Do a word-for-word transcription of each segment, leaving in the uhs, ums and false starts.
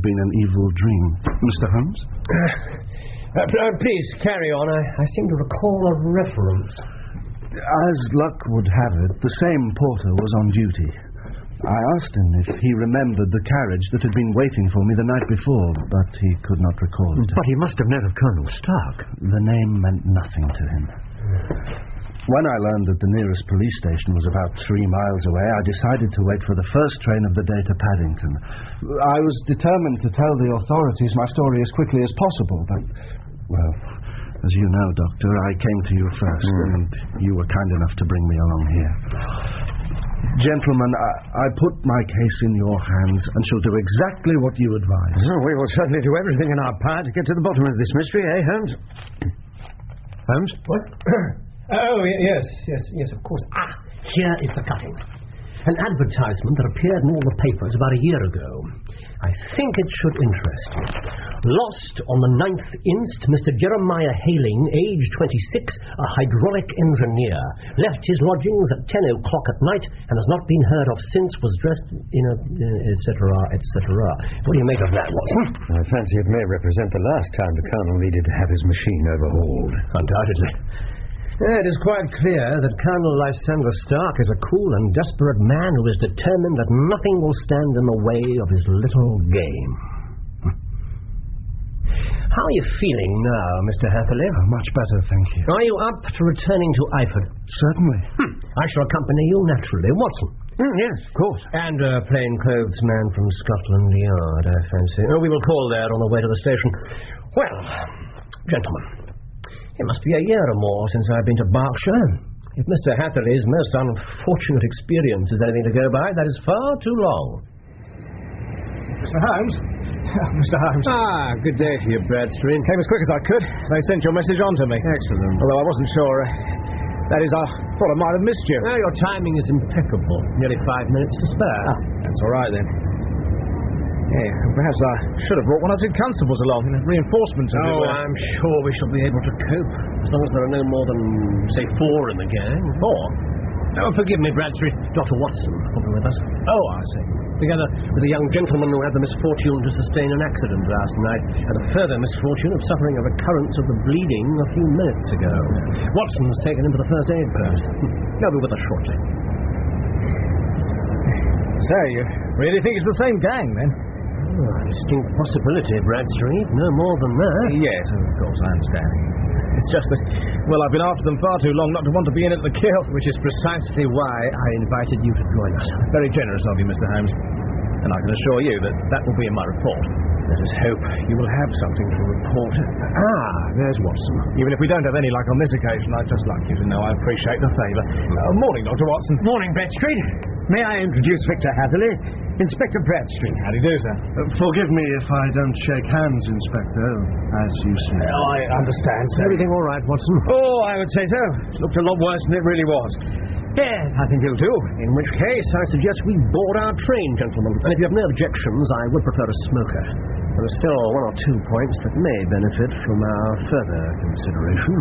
been an evil dream. Mister Holmes? Uh, uh, please, carry on. I, I seem to recall a reference. As luck would have it, the same porter was on duty. I asked him if he remembered the carriage that had been waiting for me the night before, but he could not recall it. But he must have known of Colonel Stark. The name meant nothing to him. When I learned that the nearest police station was about three miles away, I decided to wait for the first train of the day to Paddington. I was determined to tell the authorities my story as quickly as possible, but, well, as you know, Doctor, I came to you first, mm. and you were kind enough to bring me along here. Gentlemen, I, I put my case in your hands and shall do exactly what you advise. Oh, we will certainly do everything in our power to get to the bottom of this mystery, eh, Holmes? Holmes? What? Oh, yes, yes, yes, of course. Ah, here is the cutting. An advertisement that appeared in all the papers about a year ago. I think it should interest you. Lost on the ninth inst, Mister Jeremiah Hailing, age twenty-six, a hydraulic engineer. Left his lodgings at ten o'clock at night and has not been heard of since, was dressed in a... et cetera, et cetera. What do you make of that, Watson? I fancy it may represent the last time the Colonel needed to have his machine overhauled. Undoubtedly. It is quite clear that Colonel Lysander Stark is a cool and desperate man who is determined that nothing will stand in the way of his little game. How are you feeling now, Mister Hatherley? Oh, much better, thank you. Are you up to returning to Eyford? Certainly. Hm. I shall accompany you naturally. Watson? Mm, yes, of course. And a plainclothes man from Scotland Yard, I fancy. Oh, we will call there on the way to the station. Well, gentlemen, it must be a year or more since I've been to Berkshire. If Mister Hatherley's most unfortunate experience is anything to go by, that is far too long. Mister Holmes? Mister Holmes. Ah, good day to you, Bradstreet. Came as quick as I could. They sent your message on to me. Excellent. Although I wasn't sure. Uh, that is, I thought I might have missed you. Well, your timing is impeccable. Nearly five minutes to spare. Ah, that's all right, then. Yeah, perhaps I should have brought one or two constables along, reinforcements. Oh, I'm sure we shall be able to cope, as long as there are no more than, say, four in the gang. Four? Oh, forgive me, Bradstreet. Doctor Watson will be with us. Oh, I see. Together with a young gentleman who had the misfortune to sustain an accident last night, and a further misfortune of suffering a recurrence of the bleeding a few minutes ago. Watson was taken into the first aid post. He'll be with us shortly. So, you really think it's the same gang, then? Oh, a distinct possibility, Bradstreet. No more than that. Yes, of course, I understand. It's just that, well, I've been after them far too long not to want to be in at the kill. Which is precisely why I invited you to join us. Very generous of you, Mister Holmes. And I can assure you that that will be in my report. Let us hope you will have something to report. Ah, there's Watson. Even if we don't have any luck on this occasion, I'd just like you to know I appreciate the favour. Uh, morning, Doctor Watson. Morning, Bradstreet. May I introduce Victor Hatherley, Inspector Bradstreet. How do you do, sir? Uh, forgive me if I don't shake hands, Inspector, as you see. Oh, I understand, sir. Everything all right, Watson? Oh, I would say so. It looked a lot worse than it really was. Yes, I think you'll do. In which case, I suggest we board our train, gentlemen. And if you have no objections, I would prefer a smoker. There are still one or two points that may benefit from our further consideration.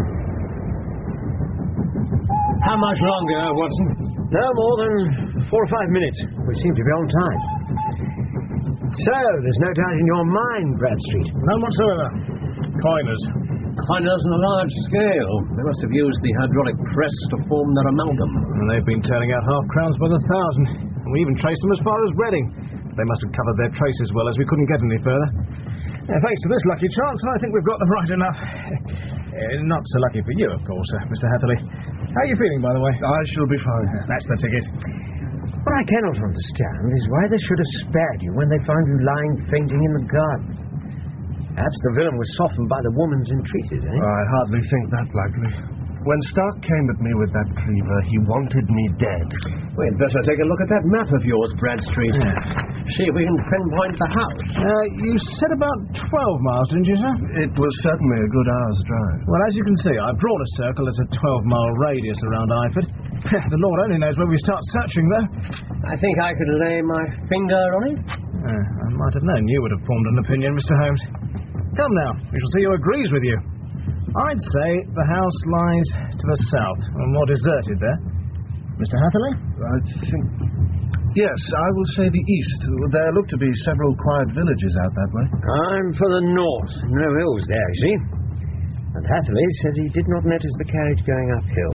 How much longer, Watson? No more than four or five minutes. We seem to be on time. So, there's no doubt in your mind, Bradstreet? None whatsoever. Coiners. Coiners on a large scale. They must have used the hydraulic press to form their amalgam. And they've been turning out half crowns by the thousand. And we even traced them as far as Reading. They must have covered their traces well, as we couldn't get any further. Uh, thanks to this lucky chance, I think we've got them right enough. uh, not so lucky for you, of course, uh, Mister Hatherley. How are you feeling, by the way? I shall be fine. Uh, that's the ticket. What I cannot understand is why they should have spared you when they found you lying fainting in the garden. Perhaps the villain was softened by the woman's entreaties, eh? I hardly think that likely. When Stark came at me with that cleaver, he wanted me dead. We'd better take a look at that map of yours, Bradstreet. Yeah. See if we can pinpoint the house. Uh, you said about twelve miles, didn't you, sir? It was certainly a good hour's drive. Well, as you can see, I brought a circle at a twelve-mile radius around Eyford. The Lord only knows where we start searching, though. I think I could lay my finger on it. Uh, I might have known you would have formed an opinion, Mister Holmes. Come now, we shall see who agrees with you. I'd say the house lies to the south, and more deserted there. Mister Hatherley? I think... Yes, I will say the east. There look to be several quiet villages out that way. I'm for the north. No hills there, you see. And Hatherley says he did not notice the carriage going uphill.